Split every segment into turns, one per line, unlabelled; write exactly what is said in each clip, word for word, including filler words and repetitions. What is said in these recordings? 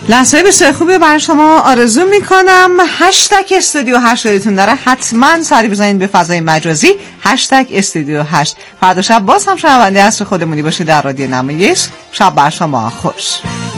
لحظه بسیار خوبی برای شما آرزو میکنم. هشتگ استودیو هشت دلتون داره، حتما سری بزنید به فضای مجازی هشتگ استودیو هشت. فردا شب باز هم شنونده عصر خودمونی باشید در رادیو نمایش. شب بر شما خوش.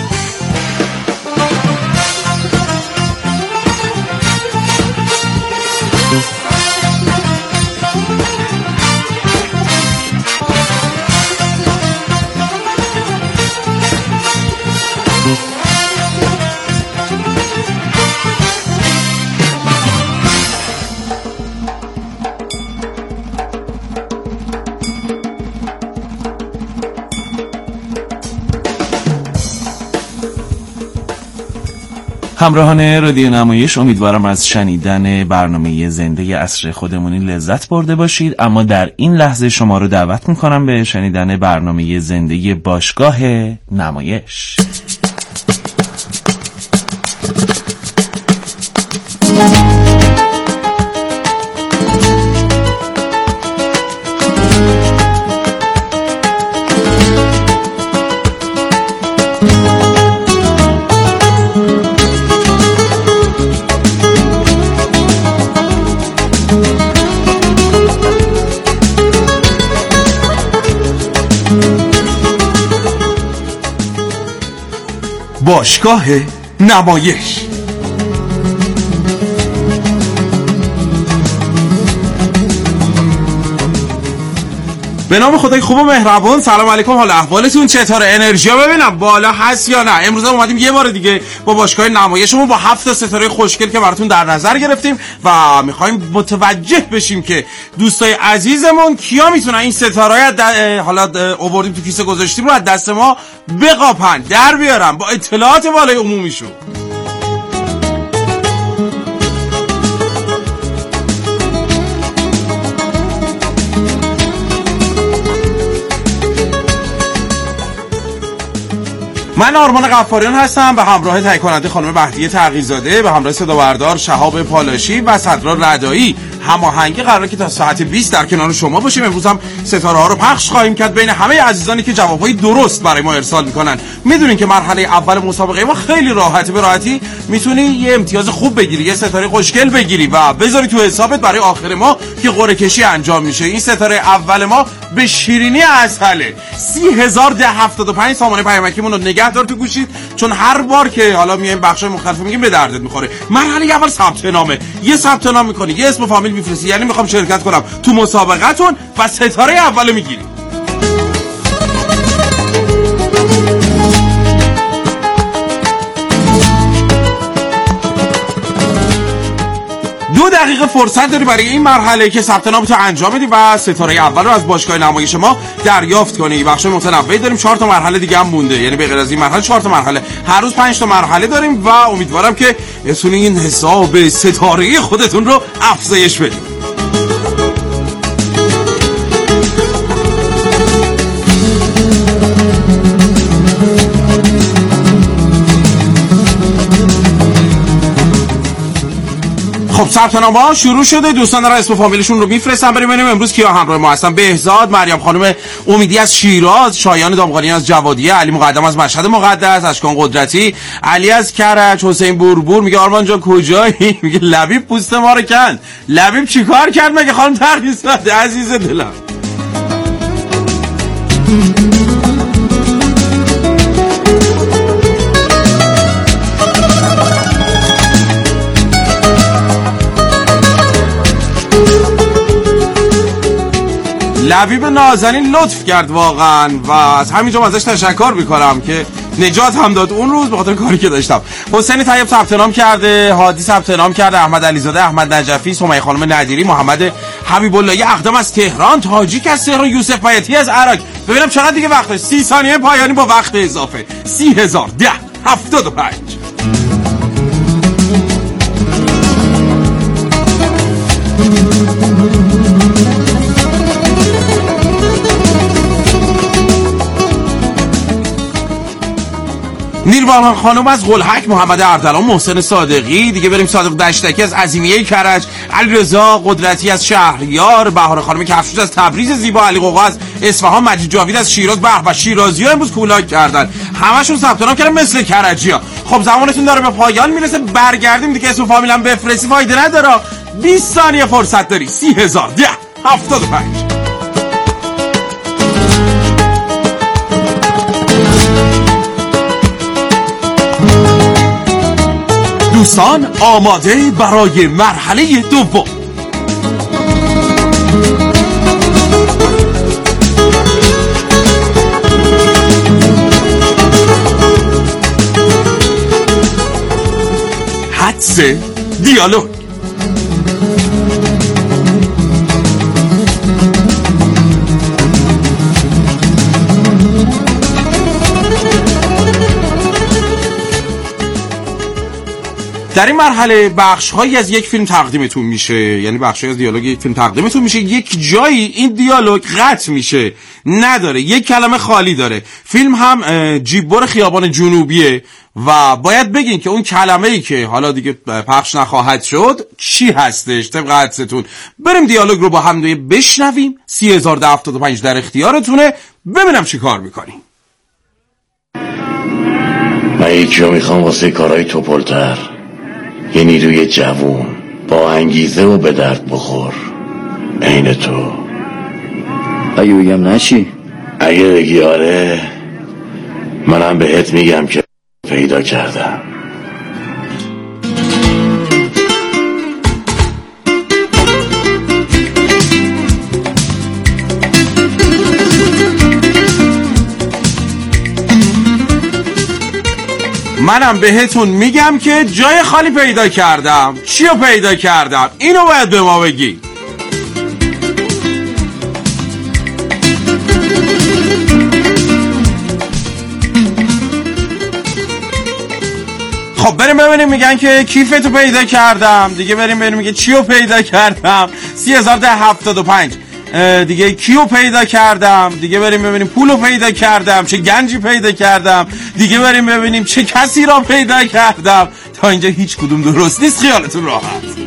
همراهان رادیو نمایش، امیدوارم از شنیدن برنامه زنده عصر خودمونی لذت برده باشید. اما در این لحظه شما رو دعوت میکنم به شنیدن برنامه زنده باشگاه نمایش.
باشگاه نمایش. به نام خدای خوب و مهربان. سلام علیکم، حال احوالتون چطوره؟ انرژی ببینم بالا هست یا نه؟ امروز اومدیم یه بار دیگه با باشگاه نمایشمون با هفت ستاره خوشگل که براتون در نظر گرفتیم و میخوایم متوجه بشیم که دوستای عزیزمون کیا میتونن این ستاره حالا آوردیم تو کیسه گذاشتیم رو از دست ما بقاپن، در بیارن با اطلاعات بالای عمومیشون. من آرمان غفاریان هستم به همراه تهیه کننده خانم بهدیه تقی‌زاده، به همراه صدابردار شهاب پالاشی و صدرا ردایی. هماهنگی قراره که تا ساعت بیست در کنار شما باشیم. امروز هم ستاره ها رو پخش خواهیم کرد بین همه عزیزانی که جوابهای درست برای ما ارسال میکنن. میدونین که مرحله اول مسابقه ما خیلی راحته، به راحتی میتونی یه امتیاز خوب بگیری، یه ستاره خوشگل بگیری و بذاری تو حسابت برای آخر ما که قرعه کشی انجام میشه. این ستاره اول ما به شیرینی عسله. سی هزار ده هفتاد و پنج سامانه پیامکیمون رو نگه دار تو گوشید، چون هر بار که حالا میایم بخشای مختلف میگیم به دردت میخوره. مرحله اول ثبت نامه. یه ثبت نام میکنی، یه اسم و فامیل میفرستی، یعنی میخوام شرکت کنم تو مسابقتون و ستاره اول میگیری. دو دقیقه فرصت داری برای این مرحله که ثبت نامتو انجام بدی و ستاره اول رو از باشگاه نمایش ما دریافت کنی. بخش متنوعی داریم، چهار تا مرحله دیگه هم مونده، یعنی به غیر از این مرحله چهار تا مرحله، هر روز پنج تا مرحله داریم و امیدوارم که بتونین این حساب ستاره خودتون رو افزایش بدید. خب ثبت نام‌ها شروع شده، دوستان را اسم و فامیلشون رو میفرستن. بریم ببینیم امروز کیا همراه ما هستن. بهزاد، مریم خانم امیدی از شیراز، شایان دامغانی از جوادیه، علی مقدم از مشهد مقدس، اشکان قدرتی، علی از کرج، حسین بوربور میگه آرمان جان کجایی؟ میگه لبیب پوست ما رو کند. لبیب چیکار کرد مگه خانم تقی‌زاده عزیز دلم؟ لبیب نازنین لطف کرد واقعا و از همینجا ازش تشکر میکنم که نجات هم داد اون روز به خاطر کاری که داشتم. حسین طیب ثبت نام کرده، هادی ثبت نام کرده، احمد علیزاده، احمد نجفی، سمیه خانم ندیری، محمد حبیب اللهی اقدم از تهران، تاجیک از تهران، یوسف بیاتی از عراق. ببینم چقدر دیگه وقته. سی ثانیه پایانی با وقت اضافه. سی هزار ده هفتاد و پنج. نیروان خانم از قلحک، محمد اردلان، محسن صادقی، دیگه بریم صادق دشتکی از عظیمیه کرج، علیرضا قدرتی از شهریار، بهار خانم کفشوز از تبریز زیبا، علی قوقا از اصفهان، مجید جاوید از شیراز. به به شیرازی‌ها امروز کولاک کردن، همشون ثبت نام کردن مثل کرجی‌ها. خب زمانتون داره به پایان میرسه، برگردیم دیگه اسم فامیلم بفرستی فایده نداره. بیست ثانیه فرصت داری. سی هزار ده هفتاد و پنج. دوستان آماده برای مرحله دوم. حدس دیالوگ. در این مرحله بخش‌هایی از یک فیلم تقدیمتون میشه، یعنی بخش‌هایی از دیالوگ یک فیلم تقدیمتون میشه. یک جایی این دیالوگ قطع میشه، نداره، یک کلمه خالی داره. فیلم هم جیببر خیابان جنوبیه و باید بگین که اون کلمه‌ای که حالا دیگه پخش نخواهد شد چی هستش طبق حدستون. بریم دیالوگ رو با هم دیگه بشنویم. سی هزار و هفتاد و پنج در اختیارتونه، ببینم چی کار میکنیم.
من یکی رو میخوام واسه کارهای توپلتر، یه نیروی جوون با انگیزه و به درد بخور عین تو.
اگه بگم نه چی؟
اگه بگی آره منم بهت میگم که پیدا کردم.
منم بهتون میگم که جای خالی پیدا کردم. چی رو پیدا کردم؟ اینو باید به ما بگی. خب بریم ببینیم میگن که کیفتو پیدا کردم. دیگه بریم ببینیم میگه چی رو پیدا کردم. سی هزار و هفتاد و پنج. دیگه کیو پیدا کردم. دیگه بریم ببینیم پولو پیدا کردم، چه گنجی پیدا کردم. دیگه بریم ببینیم چه کسی را پیدا کردم. تا اینجا هیچ کدوم درست نیست، خیالتون راحت.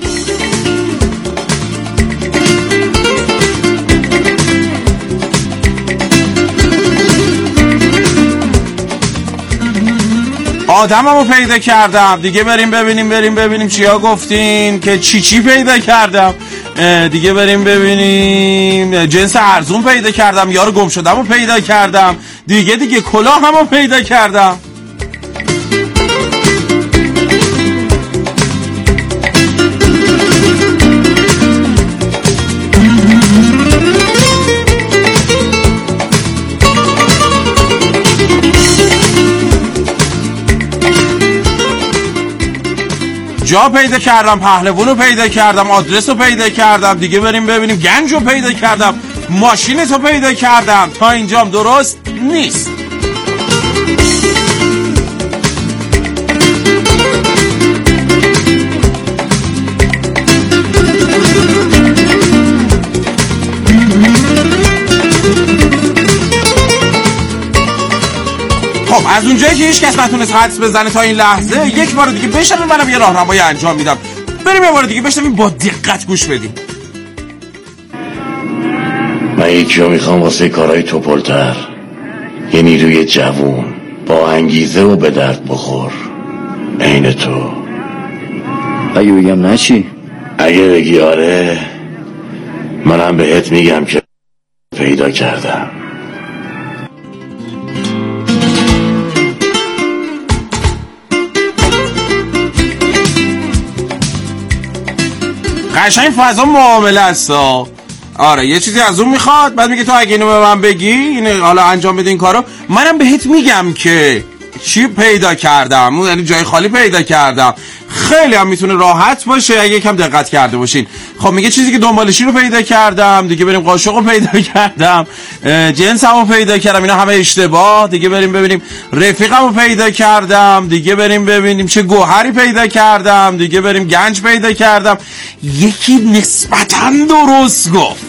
آدممو پیدا کردم. دیگه بریم ببینیم بریم ببینیم چیا گفتین که چی چی پیدا کردم. دیگه بریم ببینیم جنس ارزون پیدا کردم. یارو گم شدمو پیدا کردم. دیگه دیگه کلاهمو پیدا کردم. جا پیدا کردم، پهلوانو پیدا کردم، آدرس رو پیدا کردم. دیگه بریم ببینیم گنج رو پیدا کردم، ماشینت رو پیدا کردم. تا اینجام درست نیست. خب از اونجایی که هیچ کس نتونست حدس بزنه تا این لحظه، یک بار دیگه بشنویم، منم یه راهنمایی انجام میدم. بریم یه بار دیگه بشنویم، با دقت گوش بدیم.
من یکی رو میخوام واسه کارهای توپلتر، یه نیروی جوون با انگیزه و به درد بخور عین تو.
اگه بگم نه چی؟
اگه بگی آره منم بهت میگم که پیدا کردم.
قشنگ فضا معامله است. آره یه چیزی از اون میخواد، بعد میگه تو اگه اینو به من بگی، اینو حالا انجام بده این کارو، منم بهت میگم که چی پیدا کردم. یعنی جای خالی پیدا کردم. خیلی هم میتونه راحت باشه اگه یکم دقت کرده باشین. خب میگه چیزی که دنبالشی رو پیدا کردم. دیگه بریم قاشق رو پیدا کردم، جنسم رو پیدا کردم. اینا همه اشتباه. دیگه بریم ببینیم رفیقم رو پیدا کردم. دیگه بریم ببینیم چه گوهری پیدا کردم. دیگه بریم گنج پیدا کردم. یکی نسبتاً درست گفت.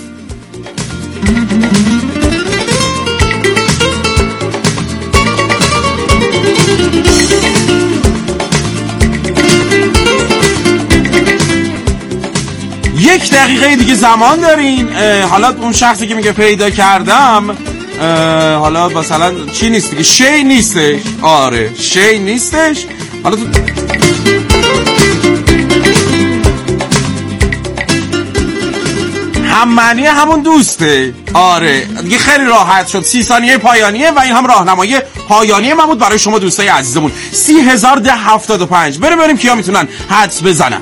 یک دقیقه دیگه زمان دارین. حالا اون شخصی که میگه پیدا کردم، حالا مثلا چی نیست دیگه، شی نیستش. آره شی نیستش. حالا تو هم معنی همون دوسته. آره دیگه خیلی راحت شد. سی ثانیه پایانیه و این هم راهنمای پایانی من بود برای شما دوستای عزیزمون. سی هزار ده هفتاد و پنج. بریم بریم کیا میتونن حدس بزنن.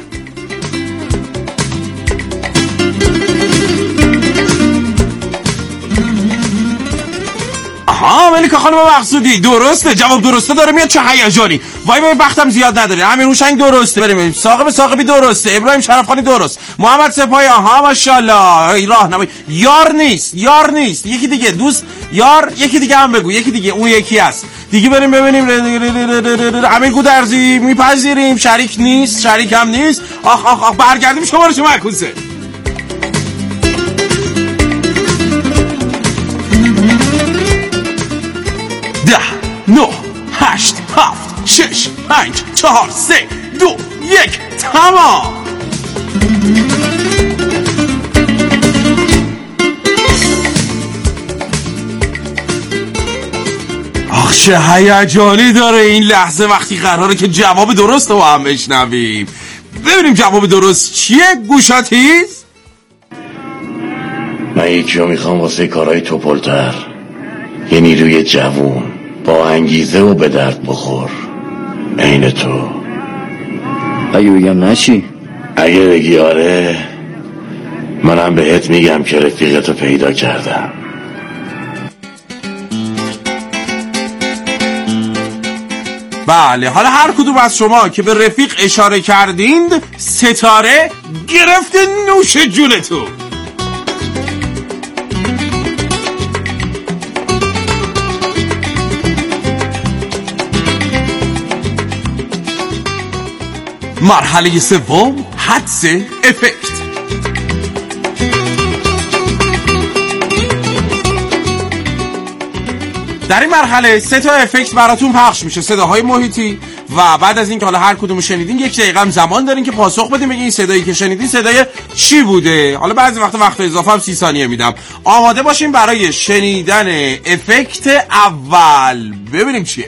آها ملیکا خانم مقصودی درسته، جواب درسته داره میاد. چه هیجانی. وای وای وقتم زیاد نداره. امیر هوشنگ درسته. بریم. ساقب ساقبی درسته. ابراهیم شرفخانی درست. محمد سپاهی آها ماشاءالله. راهنمای یار نیست، یار نیست. یکی دیگه دوست یار، یکی دیگه هم بگو. یکی دیگه اون یکی است. دیگه بریم ببینیم. امیر گودرزی میپذیریم. شریک نیست، شریک هم نیست. آخ آخ آخ برگردیم شما رو شما معکوسه. ده نه هشت هفت شش پنج چهار سه دو یک تمام. آخ چه هیجانی داره این لحظه وقتی قراره که جواب درست رو هم بشنویم. ببینیم جواب درست چیه. گوشاتیز
من یکی رو میخوام واسه کارهای توپلتر، یه نیروی جوون با انگیزه و به درد بخور عین تو.
اگه بگم نه چی؟
اگه بگی آره منم بهت میگم که رفیقتو پیدا کردم.
بله حالا هر کدوم از شما که به رفیق اشاره کردین ستاره گرفته نوش جونتو. مرحله سوم حدس افکت. در این مرحله سه تا افکت براتون پخش میشه، صداهای محیطی و بعد از این که حالا هر کدومو شنیدین یک دقیقه هم زمان دارین که پاسخ بدین بگین این صدایی که شنیدین صدای چی بوده. حالا بعضی وقتا وقت اضافه هم سی ثانیه میدم. آماده باشین برای شنیدن افکت اول. ببینیم چیه.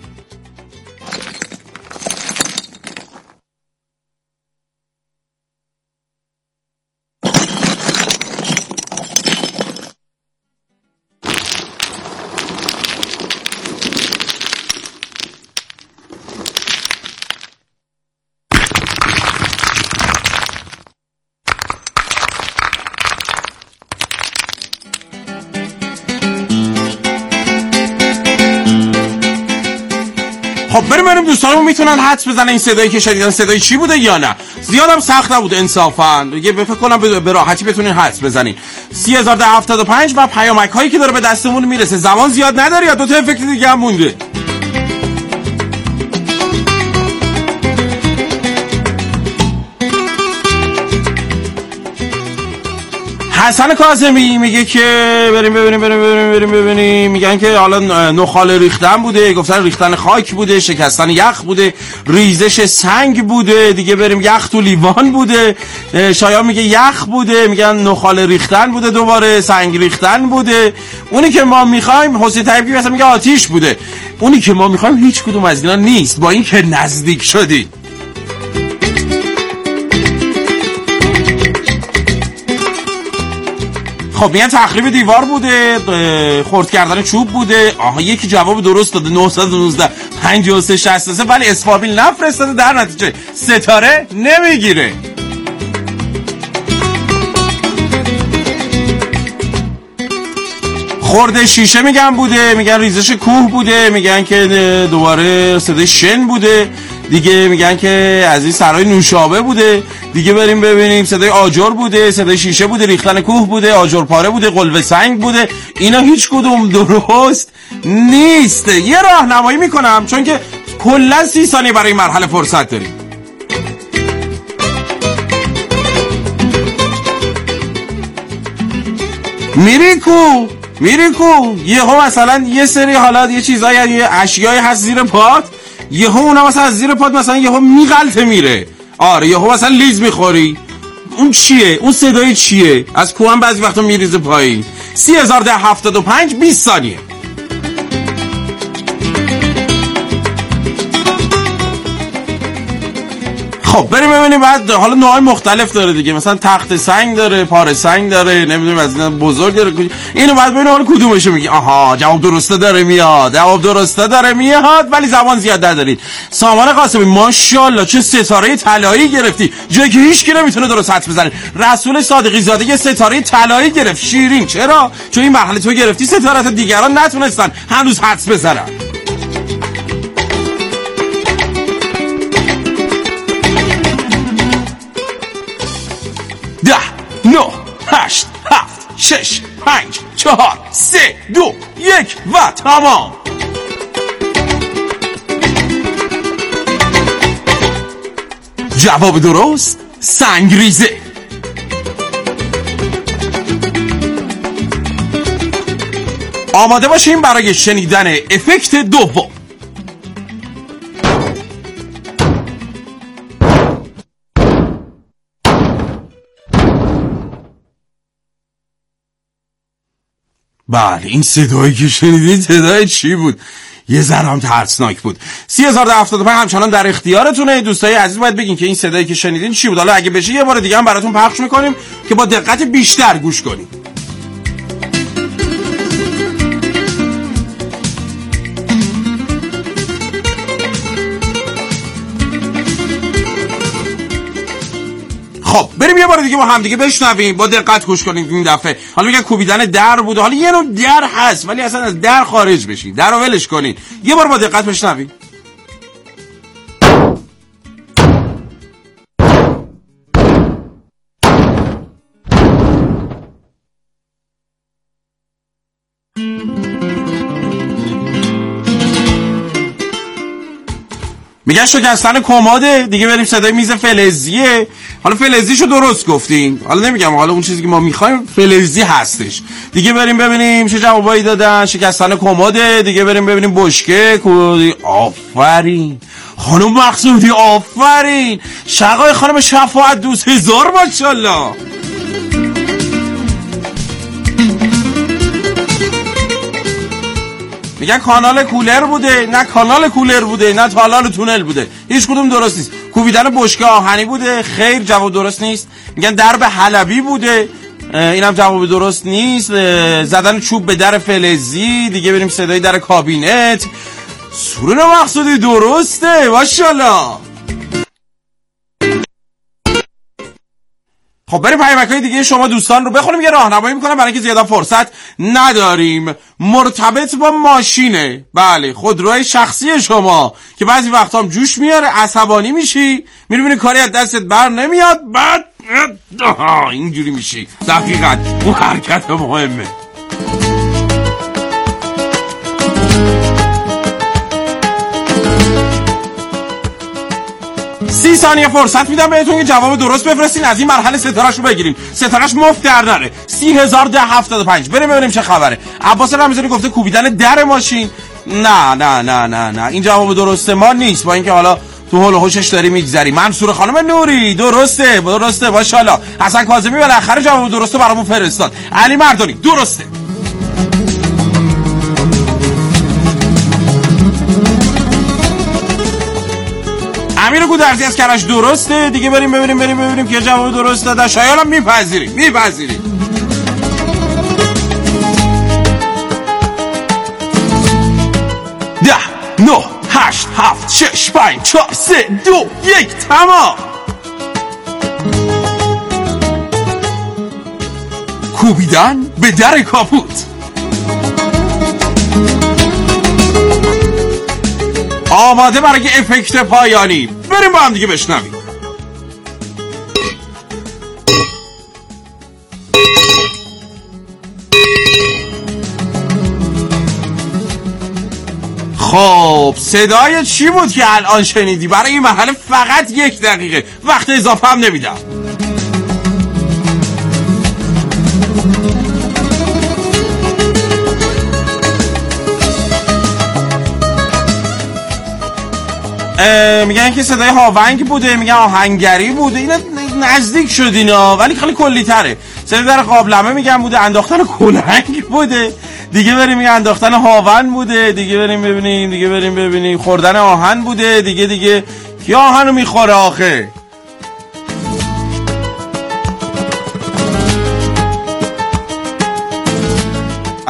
خب بریم بریم دوستانمون میتونن حدس بزنن این صدایی که شنیدن صدای چی بوده یا نه. زیادم سخت نبود انصافا. دیگه فکر کنم به راحتی بتونین حدس بزنین. سی هزار و هفتاد و پنج و پیامک هایی که داره به دستمون میرسه. زمان زیاد نداره یا دو تا افکت دیگه هم مونده. حسن کاظمی میگه که بریم ببینیم بریم ببینیم بریم ببینیم میگن که حالا نخال ریختن بوده، گفتن ریختن خاک بوده، شکستن یخ بوده، ریزش سنگ بوده. دیگه بریم یخ تو لیوان بوده. شایان میگه یخ بوده، میگن نخال ریختن بوده، دوباره سنگ ریختن بوده. اونی که ما میخوایم حسین طیبی مثلا میگه آتیش بوده. اونی که ما میخوایم هیچ کدوم از اینا نیست با این که نزدیک شدی. خب میگن تخریب دیوار بوده، خرد کردن چوب بوده. آها یکی جواب درست داده نهصد و نوزده پنجاه و سه شصت و سه ولی اسپابیل نفرستاده. در نتیجه ستاره نمیگیره. خورده شیشه میگن بوده، میگن ریزش کوه بوده، میگن که دوباره صدای شن بوده. دیگه میگن که از این سرای نوشابه بوده. دیگه بریم ببینیم صدای آجر بوده، صدای شیشه بوده، ریختن کوه بوده، آجر پاره بوده، قلوه سنگ بوده. اینا هیچ کدوم درست نیست. یه راهنمایی میکنم چون که کلا سی ثانیه برای این مرحله فرصت داریم. میریکو میریکو یهو مثلا یه سری حالات یه چیزایی یه اشیایی هست زیر پات، یهو اونا مثلا از زیر پات مثلا یهو میغلطه میره. آره یهو مثلا لیز میخوری. اون چیه؟ اون صدای چیه؟ از کوه هم بعضی وقتا میریزه پایین. سی هزار ده هفتاد و پنج بیست ثانیه. خب بریم ببینیم. بعد حالا نوعای مختلف داره دیگه، مثلا تخت سنگ داره، پاره سنگ داره، نمیدونم از این بزرگ داره. اینو بعد ببینیم حالا کدومشو میگی. آها جواب درسته داره میاد، جواب درسته داره میاد، ولی زبان زیاد ندارید. سامان قاسمی ماشاءالله چه ستاره طلایی گرفتی، جایی که هیچ کی نمیتونه درست حدس بزنه. رسول صادقی زاده یه ستاره طلایی گرفت. شیرین چرا؟ چون این مرحله تو گرفتی، ستاره دیگران نتونستن هنوز حدس بزنن. ده، نه، هشت، هفت، شش، پنج، چهار، سه، دو، یک و تمام. جواب درست سنگریزه. آماده باشیم برای شنیدن افکت دوم. بله این صدایی که شنیدید صدای چی بود؟ یه ذره هم ترسناک بود. سی هزار و هفتاد و پنج همچنان در اختیارتونه. دوستای عزیز باید بگین که این صدایی که شنیدین چی بود. حالا اگه بشه یه بار دیگه هم براتون پخش میکنیم که با دقت بیشتر گوش کنیم. خب بریم یه بار دیگه با هم دیگه بشنویم، با دقت گوش کنیم. این دفعه حالا میگن کوبیدن در بوده، حالا یه نوع در هست ولی اصلا از در خارج بشین، در رو ولش کنین. یه بار با دقت بشنویم. میگن شکستن کماده دیگه. بریم صدای میز فلزیه. حالا فلزیشو درست گفتین، حالا نمیگم، حالا اون چیزی که ما میخوایم فلزی هستش دیگه. بریم ببینیم چه جوابایی دادن. شکستن کماده دیگه. بریم ببینیم بشکه. آفرین خانم مقصودی، آفرین. شقای خانم شفاعت دوست، هزار ماشاءالله. میگن کانال کولر بوده، نه کانال کولر بوده، نه تالار تونل بوده. هیچ کدوم درست نیست. کوبیدن بشکه آهنی بوده، خیر جواب درست نیست. میگن درب حلبی بوده، اینم جواب درست نیست. زدن چوب به در فلزی دیگه. بریم صدای در کابینت. سورون مقصودی درسته ماشاءالله. خب بریم پیامک‌های دیگه شما دوستان رو بخونیم، یه راهنمایی میکنم برای اینکه زیادا فرصت نداریم. مرتبط با ماشینه، بله خودروی شخصی شما که بعضی وقتا هم جوش میاره، عصبانی میشی، میبینی کاری از دستت بر نمیاد، بعد اینجوری میشی. دقیقاً اون حرکت مهمه. سی ثانیه فرصت میدم بهتون که جواب درست بفرستین، از این مرحله ستاره‌اش رو بگیریم. ستاره‌اش مفت در نره. سی هزار و ده هفتاد و پنج. بریم ببینیم چه خبره. عباس رمضانی گفته کوبیدن در ماشین. نه نه نه نه نه این جواب درسته ما نیست، با اینکه حالا تو هول و هوشش داری میگذری. منصور خانم نوری درسته درسته ماشاءالله. حسن کاظمی بالاخره جواب درسته برامون فرستاد. علی مردانی درسته. امیر گودرزی از کرج درسته دیگه. بریم ببینیم بریم ببینیم که جواب درست داده. شایانم میپذیریم میپذیریم. ده، نه، هشت، هفت، شش، پنج، چهار، سه، دو، یک تمام. کوبیدن به در کاپوت. آماده برای افکت پایانی. بریم با هم دیگه بشنویم. خب صدای چی بود که الان شنیدی؟ برای این مرحله فقط یک دقیقه وقت اضافه هم نمیدم. میگن که صدای هاونگ بوده، میگن آهنگری بوده. اینا نزدیک شد اینا ولی خیلی کلی تره. صدای در قابلمه میگن بوده، انداختن کلنگ بوده دیگه. بریم میگن انداختن هاون بوده دیگه. بریم ببینیم دیگه. بریم ببینیم خوردن آهن بوده دیگه. دیگه کی آهنو میخوره آخه؟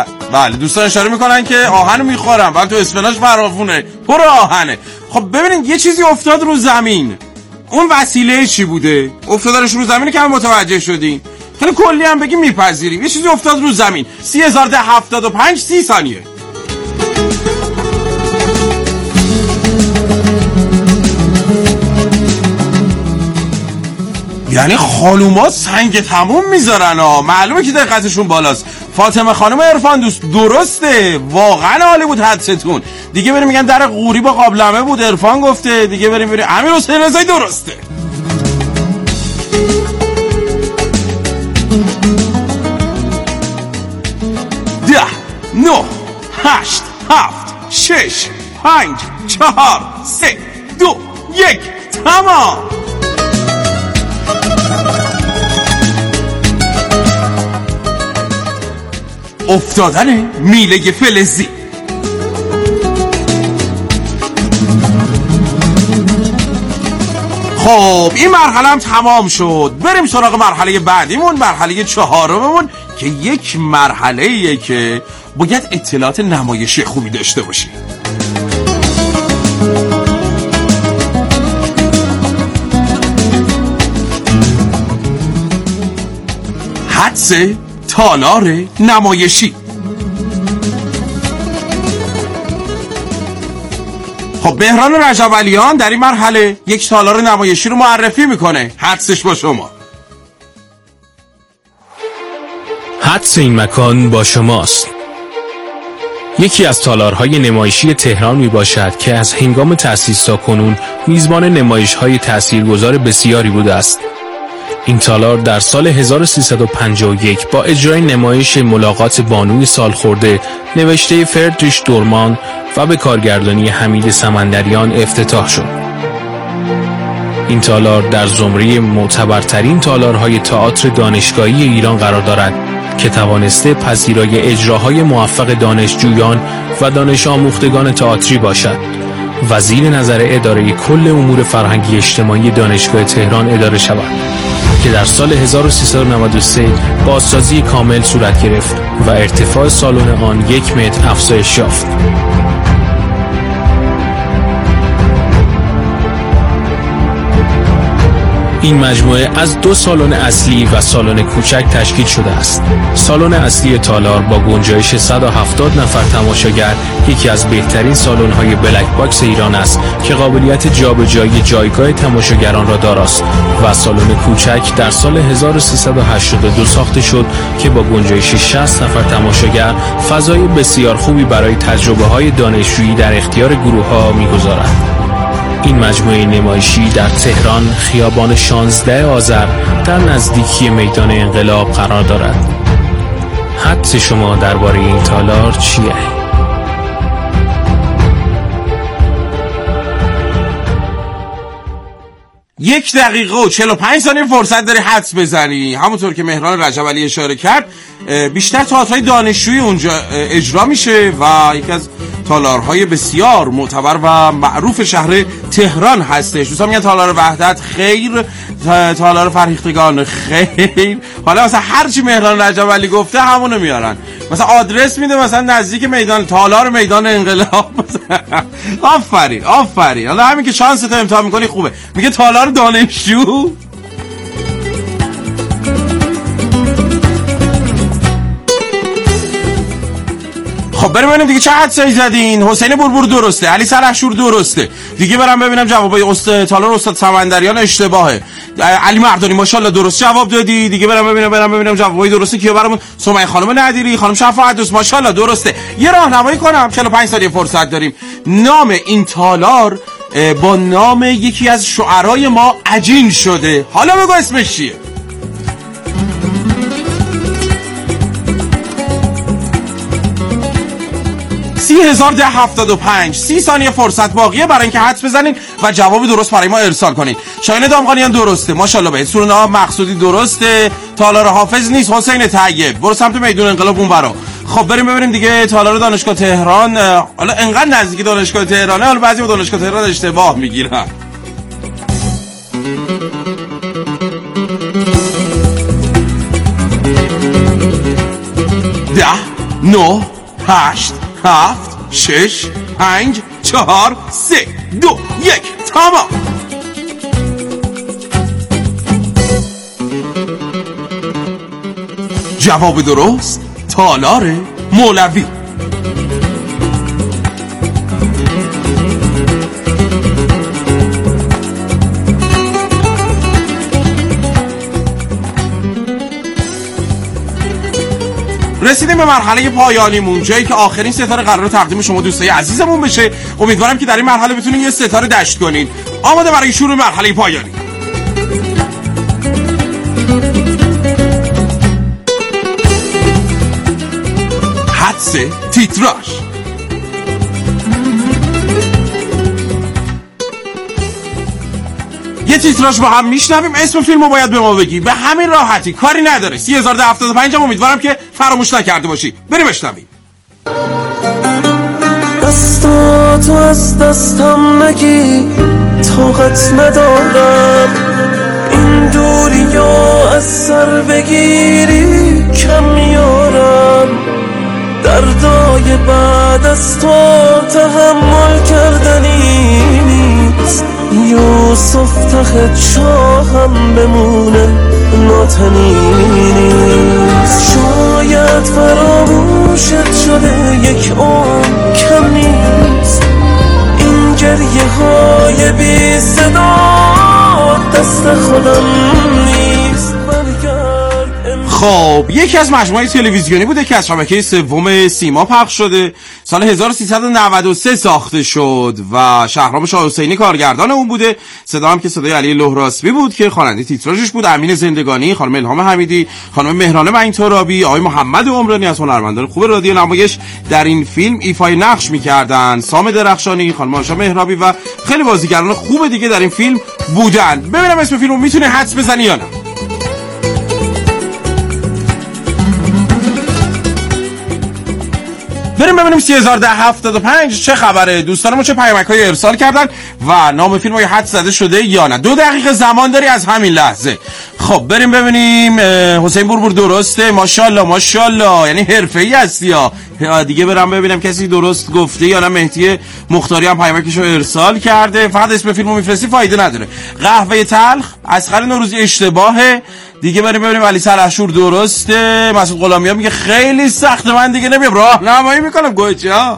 بله دوستان اشاره میکنن که آهن میخورم ولی تو اسفناج فراوونه پر آهنه. خب ببینید یه چیزی افتاد رو زمین، اون وسیله چی بوده؟ افتادنش رو زمینه که هم متوجه شدین. خیلی کلی هم بگیم میپذیریم. یه چیزی افتاد رو زمین. سی هزار ده هفتاد و پنج سی ثانیه. یعنی خانوما سنگ تموم میذارن ها، معلومه که دقتشون بالاست. فاطمه خانم عرفان دوست درسته، واقعا عالی بود حدستون. دیگه بریم میگن در قوری با قابلمه بود، عرفان گفته. دیگه بریم بریم امیر حسین رضایی درسته. ده نه هشت هفت شش پنج چهار سه دو یک تمام. افتادن میله فلزی. خب این مرحله هم تمام شد. بریم سراغ مرحله بعدیمون، مرحله چهارممون که یک مرحله ایه که باید اطلاعات نمایشی خوبی داشته باشی. حدس تالار نمایشی. خب بهران رجب‌علیان در این مرحله یک تالار نمایشی رو معرفی میکنه. حدسش با شما.
حدس این مکان با شماست. یکی از تالارهای نمایشی تهران می باشد که از هنگام تأسیس تا کنون میزبان نمایش‌های تاثیرگذار بسیاری بوده است. این تالار در سال هزار و سیصد و پنجاه و یک با اجرای نمایش ملاقات بانوی سالخورده نوشته فردریش دورمان و به کارگردانی حمید سمندریان افتتاح شد. این تالار در زمره معتبرترین تالارهای تئاتر دانشگاهی ایران قرار دارد که توانسته پذیرای اجراهای موفق دانشجویان و دانش آموختگان تئاتری باشد و زیر نظر اداره کل امور فرهنگی اجتماعی دانشگاه تهران اداره شود که در سال هزار و سیصد و نود و سه بازسازی کامل صورت گرفت و ارتفاع سالن آن یک متر افزایش یافت. این مجموعه از دو سالن اصلی و سالن کوچک تشکیل شده است. سالن اصلی تالار با گنجایش صد و هفتاد نفر تماشاگر یکی از بهترین سالن‌های بلک باکس ایران است که قابلیت جابجایی جایگاه تماشاگران را داراست و سالن کوچک در سال هزار و سیصد و هشتاد و دو ساخته شد که با گنجایش شصت نفر تماشاگر فضای بسیار خوبی برای تجربه‌های دانشجویی در اختیار گروه‌ها می‌گذارد. این مجموعه نمایشی در تهران خیابان شانزده آذر در نزدیکی میدان انقلاب قرار دارد. حدس شما درباره این تالار چیه؟
یک دقیقه و چهل و پنج ثانیه فرصت داری حدس بزنی. همونطور که مهران رجب‌علی اشاره کرد بیشتر تئاترهای دانشجویی اونجا اجرا میشه و یکی از تالارهای بسیار معتبر و معروف شهر تهران هستش. دوستان میگن تالار وحدت خیر، تالار فرهیختگان خیر. حالا مثلا هرچی مهران رجب‌علی گفته همونو میارن. مثلا آدرس میده مثلا نزدیک میدان تالار میدان انقلاب. آفرین آفرین. حالا همین که شانست امتحان میکنی خوبه. میگه تالار دانشجو. خب بریم ببینیم دیگه چه حدسایی زدین. حسین بوربور درسته، علی سلحشور درسته. دیگه برم ببینم جوابای است تالار استاد سمندریان اشتباهه. علی مردانی ماشاءالله درست جواب دادی. دیگه برم ببینم برم ببینم جوابای درسته کیا برامون. سمیه خانم ندیری، خانم شفاعت دوست ماشاءالله درسته. یه راهنمایی کنم، چهل و پنج ثانیه فرصت داریم. نام این تالار با نام یکی از شعرای ما عجین شده. حالا بگو اسمش چیه؟ سی هزار ده هفتاد و پنج. سی ثانیه فرصت باقیه برای اینکه حدس بزنین و جواب درست برای ما ارسال کنین. شاهین دامغانیان درسته ماشاءالله بهت. سورنا آب مقصودی درسته. تالار حافظ نیست. حسین طیب برو سمت میدون انقلاب اون برا. خب بریم ببینیم دیگه تالار دانشگاه تهران. حالا انقدر نزدیک دانشگاه تهرانه، حالا بعضی با دانشگاه تهران اشتباه میگیرن. ده نه هشت هفت شش پنج چهار سه دو یک. تمام. جواب درست تالار مولوی. رسیدیم به مرحله پایانیمون، جایی که آخرین ستاره قرار تقدیم شما دوستای عزیزمون بشه. امیدوارم که در این مرحله بتونین یه ستاره دشت کنین. آماده برای شروع مرحله پایانی. حدس تیتراژ. یه تیتراژ با هم میشنویم، اسم فیلمو باید به ما بگی. به همین راحتی، کاری نداره. سی هزار و هفتاد و پنج هم امیدوارم که فراموش نکرده باشی. بریم بشنویم.
دستاتو از دستم نگی، طاقت ندارم این دوریا از سر بگیری، کم میارم دردای بعد از تو تحمل کردنی نیست. یوسف تخت شاهم بمونه ناتنی نیست. شاید فراموشت شده یک عمر کم نیست. این گریه های بی صدا دست خودم نیست.
خب یکی از مجموعه تلویزیونی بوده که از شبکه سوم سیما پخش شده، سال هزار و سیصد و نود و سه ساخته شد و شهرام شاه حسینی کارگردان اون بوده. صدا هم که صدای علی لهراسبی بود که خواننده تیتراژش بود، امین زندگانی، خانم الهام حمیدی، خانم مهرانه معین ترابی، آقای محمد عمرانی از هنرمندان خوب رادیو نمایش در این فیلم ایفای نقش می‌کردن، سام درخشانی، خانم آشا مهرابی و خیلی بازیگران خوب دیگه در این فیلم بودن. ببینم اسم فیلمو میتونه حدس بزنی یا نه. بریم ببینیم سی هزار و هفتاد و پنج چه خبره. دوستانمون چه پیامک‌هایی ارسال کردن و نام فیلم های حدس زده شده یا نه. دو دقیقه زمان داری از همین لحظه. خب بریم ببینیم. حسین بوربور درسته، ماشاءالله ماشاءالله، یعنی حرفه‌ای هستی یا دیگه. برم ببینم کسی درست گفته یا نه. مهدی مختاری هم پیامکشو ارسال کرده. فقط اسم فیلمو میفرستی فایده نداره. قهوه تلخ، اصغر نوروزی اشتباهه دیگه. بریم ببینیم علی سلحشور درسته. مسعود غلامیان میگه خیلی سخته من دیگه نمیام راهنمایی میکنم. گوچا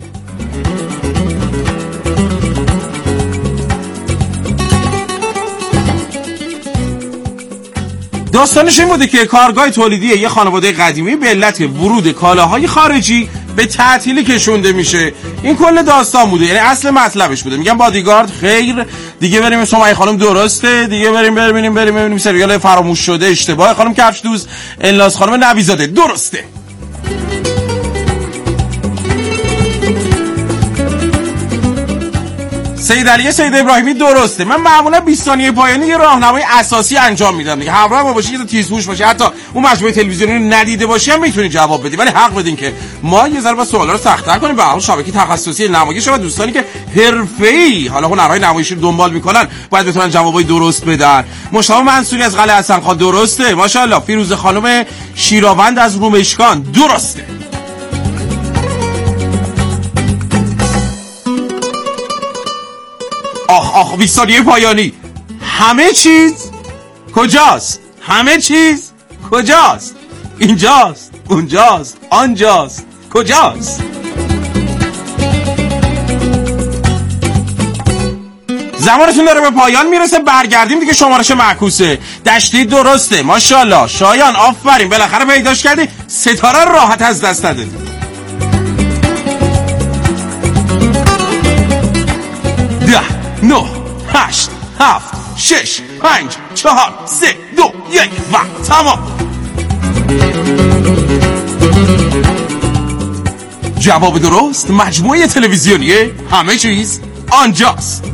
داستانش این بوده که کارگاه تولیدی یه خانواده قدیمی به علت ورود کالاهای خارجی به تعطیلی کشونده میشه. این کل داستان بوده، یعنی اصل مطلبش بوده. میگم بادیگارد خیر دیگه. بریم سمیه خانم درسته دیگه. بریم ببینیم بریم ببینیم سریال فراموش شده اشتباه، خانم کفش دوز. الناز خانم نویزاده درسته. سید علی سید ابراهیمی درسته. من معمولا بیست ثانیه پایانی یه راهنمای اساسی انجام میدم دیگه. همراه ما باشی، یه تیزهوش باشی، حتی اون مجموعه تلویزیونی رو ندیده باشی هم میتونی جواب بدی، ولی حق بدین که ما یه ذره با سوالا رو سخت‌تر کنیم. به هر حال شبکه تخصصی نمایش و دوستانی که حرفه‌ای حالا هنرهای نمایشی رو دنبال میکنن باید بتونن جوابای درست بدن. مشتاق منصوری از قلعه حسن خان درسته، ماشاءالله. فیروزه خانم شیراوند از رومشکان درسته. آخ آخ بیست ثانیه پایانی. همه چیز کجاست؟ همه چیز کجاست؟ اینجاست، اونجاست، آنجاست، کجاست؟ زمانتون داره به پایان میرسه. برگردیم دیگه. شمارش معکوسه. دشتی درسته، ماشاءالله. شایان آفرین، بالاخره پیداش کردی. ستاره راحت از دست ندادی. ده نه هشت هفت شش پنج چهار سه دو یک و تمام. جواب درست مجموعه تلویزیونی همه چیز آنجاست.